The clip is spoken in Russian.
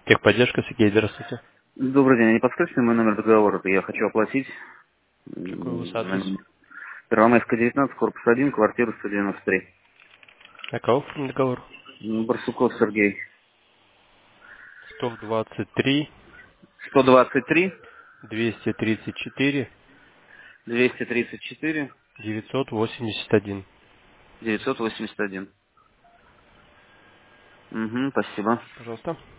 Техподдержка, Сергей, здравствуйте. Добрый день, не подскажете мой номер договора? Я хочу оплатить Какой у вас адрес? Первомайская, 19, корпус 1, квартира 193. Каков договор? Барсуков Сергей. 123, 123, 234, 234, 981. 981. Угу, спасибо. Пожалуйста.